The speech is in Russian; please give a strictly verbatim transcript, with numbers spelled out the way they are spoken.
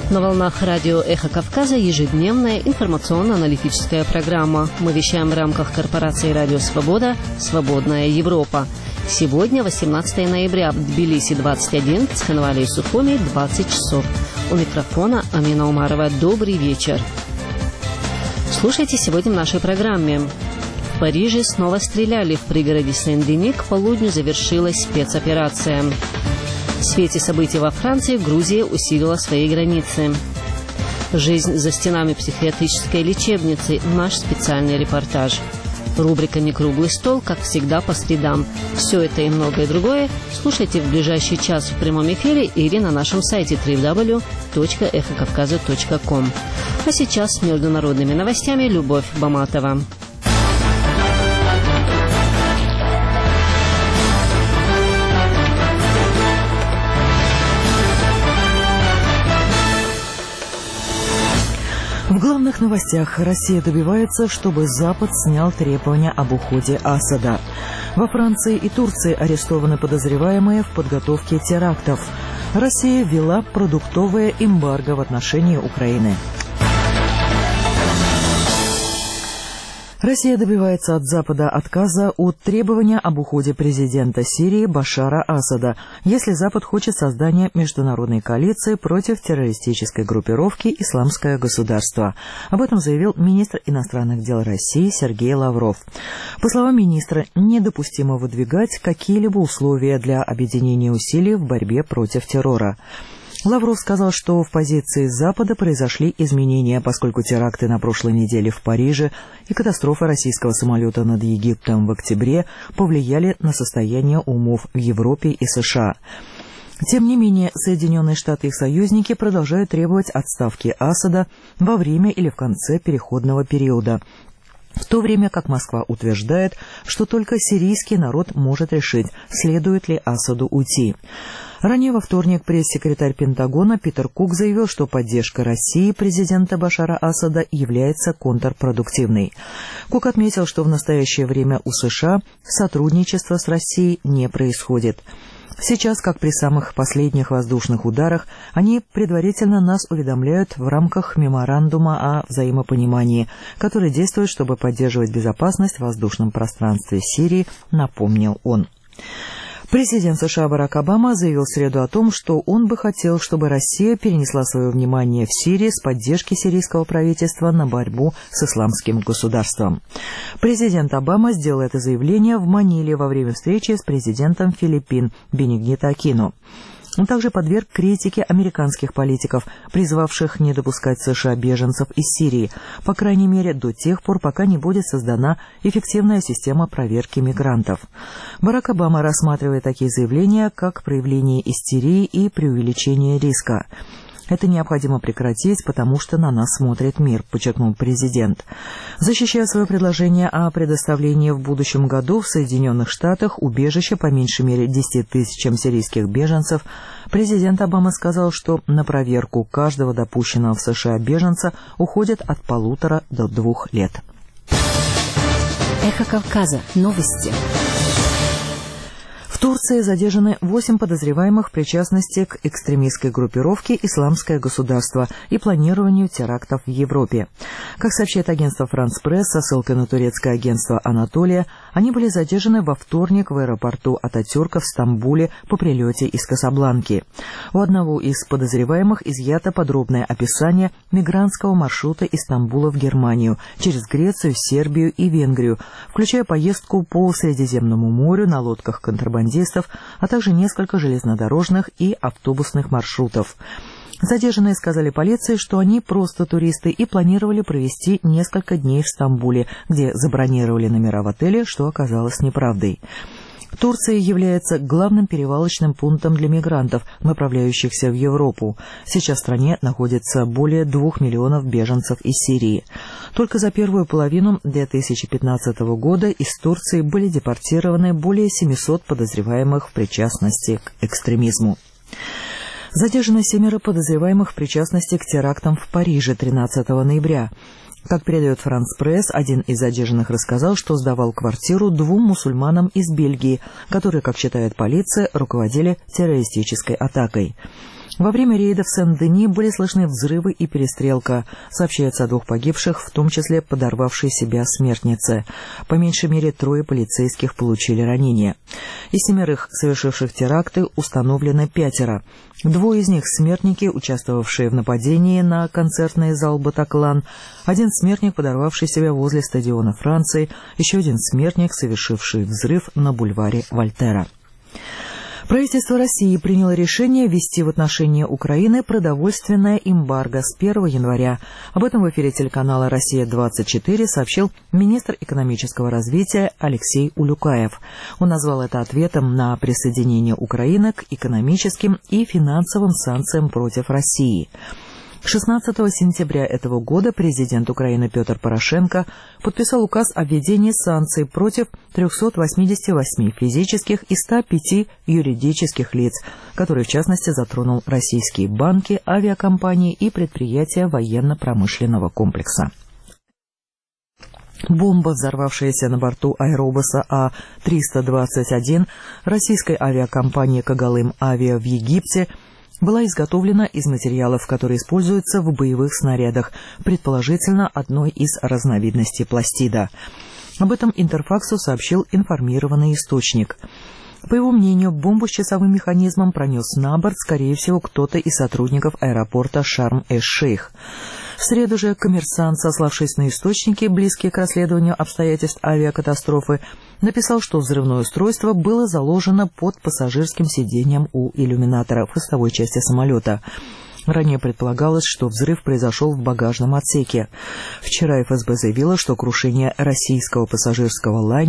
На волнах радио «Эхо Кавказа» ежедневная информационно-аналитическая программа. Мы вещаем в рамках корпорации «Радио Свобода. Свободная Европа». Сегодня восемнадцатое ноября, в Тбилиси двадцать один, в Цхинвале и Сухуми двадцать часов. У микрофона Амина Умарова. Добрый вечер. Слушайте сегодня в нашей программе. В Париже снова стреляли. В пригороде Сен-Дени к полудню завершилась спецоперация. В свете событий во Франции Грузия усилила свои границы. Жизнь за стенами психиатрической лечебницы. Наш специальный репортаж. Рубрика «Некруглый стол», как всегда, по средам. Все это и многое другое слушайте в ближайший час в прямом эфире или на нашем сайте дабл ю дабл ю дабл ю точка эхо кавказа точка ком. А сейчас с международными новостями Любовь Баматова. В главных новостях: Россия добивается, чтобы Запад снял требования об уходе Асада. Во Франции и Турции арестованы подозреваемые в подготовке терактов. Россия ввела продуктовое эмбарго в отношении Украины. Россия добивается от Запада отказа от требования об уходе президента Сирии Башара Асада, если Запад хочет создания международной коалиции против террористической группировки «Исламское государство». Об этом заявил министр иностранных дел России Сергей Лавров. По словам министра, недопустимо выдвигать какие-либо условия для объединения усилий в борьбе против террора. Лавров сказал, что в позиции Запада произошли изменения, поскольку теракты на прошлой неделе в Париже и катастрофа российского самолета над Египтом в октябре повлияли на состояние умов в Европе и США. Тем не менее, Соединенные Штаты и их союзники продолжают требовать отставки Асада во время или в конце переходного периода, в то время как Москва утверждает, что только сирийский народ может решить, следует ли Асаду уйти. Ранее во вторник пресс-секретарь Пентагона Питер Кук заявил, что поддержка России президента Башара Асада является контрпродуктивной. Кук отметил, что в настоящее время у США сотрудничество с Россией не происходит. Сейчас, как при самых последних воздушных ударах, они предварительно нас уведомляют в рамках меморандума о взаимопонимании, который действует, чтобы поддерживать безопасность в воздушном пространстве Сирии, напомнил он. Президент США Барак Обама заявил в среду о том, что он бы хотел, чтобы Россия перенесла свое внимание в Сирии с поддержки сирийского правительства на борьбу с исламским государством. Президент Обама сделал это заявление в Маниле во время встречи с президентом Филиппин Бенигнито Акино. Он также подверг критике американских политиков, призвавших не допускать США беженцев из Сирии, по крайней мере до тех пор, пока не будет создана эффективная система проверки мигрантов. Барак Обама рассматривает такие заявления как проявление истерии и преувеличение риска. Это необходимо прекратить, потому что на нас смотрит мир, подчеркнул президент. Защищая свое предложение о предоставлении в будущем году в Соединенных Штатах убежища по меньшей мере десяти тысячам сирийских беженцев, президент Обама сказал, что на проверку каждого допущенного в США беженца уходит от полутора до двух лет. Эхо Кавказа. Новости. В Турции задержаны восемь подозреваемых в причастности к экстремистской группировке «Исламское государство» и планированию терактов в Европе. Как сообщает агентство «Франс Пресс» со ссылкой на турецкое агентство «Анатолия», они были задержаны во вторник в аэропорту Ататюрка в Стамбуле по прилете из Касабланки. У одного из подозреваемых изъято подробное описание мигрантского маршрута из Стамбула в Германию, через Грецию, Сербию и Венгрию, включая поездку по Средиземному морю на лодках контрабандистов, а также несколько железнодорожных и автобусных маршрутов. Задержанные сказали полиции, что они просто туристы и планировали провести несколько дней в Стамбуле, где забронировали номера в отеле, что оказалось неправдой. Турция является главным перевалочным пунктом для мигрантов, направляющихся в Европу. Сейчас в стране находится более двух миллионов беженцев из Сирии. Только за первую половину две тысячи пятнадцатого года из Турции были депортированы более семисот подозреваемых в причастности к экстремизму. Задержаны семеро подозреваемых в причастности к терактам в Париже тринадцатого ноября. Как передает «Франс Пресс», один из задержанных рассказал, что сдавал квартиру двум мусульманам из Бельгии, которые, как считает полиция, руководили террористической атакой. Во время рейда в Сен-Дени были слышны взрывы и перестрелка. Сообщается о двух погибших, в том числе подорвавшей себя смертнице. По меньшей мере трое полицейских получили ранения. Из семерых совершивших теракты установлено пятеро. Двое из них — смертники, участвовавшие в нападении на концертный зал «Батаклан». Один смертник, подорвавший себя возле стадиона Франции. Еще один смертник, совершивший взрыв на бульваре Вольтера. Правительство России приняло решение ввести в отношении Украины продовольственное эмбарго с первого января. Об этом в эфире телеканала «Россия-двадцать четыре» сообщил министр экономического развития Алексей Улюкаев. Он назвал это ответом на присоединение Украины к экономическим и финансовым санкциям против России. шестнадцатого сентября этого года президент Украины Петр Порошенко подписал указ о введении санкций против трёхсот восьмидесяти восьми физических и ста пяти юридических лиц, которые в частности затронул российские банки, авиакомпании и предприятия военно-промышленного комплекса. Бомба, взорвавшаяся на борту аэробуса А триста двадцать один российской авиакомпании «Когалым Авиа» в Египте, была изготовлена из материалов, которые используются в боевых снарядах, предположительно одной из разновидностей пластида. Об этом Интерфаксу сообщил информированный источник. По его мнению, бомбу с часовым механизмом пронес на борт, скорее всего, кто-то из сотрудников аэропорта Шарм-эш-Шейх. В среду же «Коммерсант», сославшись на источники, близкие к расследованию обстоятельств авиакатастрофы, написал, что взрывное устройство было заложено под пассажирским сиденьем у иллюминатора в хвостовой части самолета. Ранее предполагалось, что взрыв произошел в багажном отсеке. Вчера эф эс бэ заявила, что крушение российского пассажирского лайнера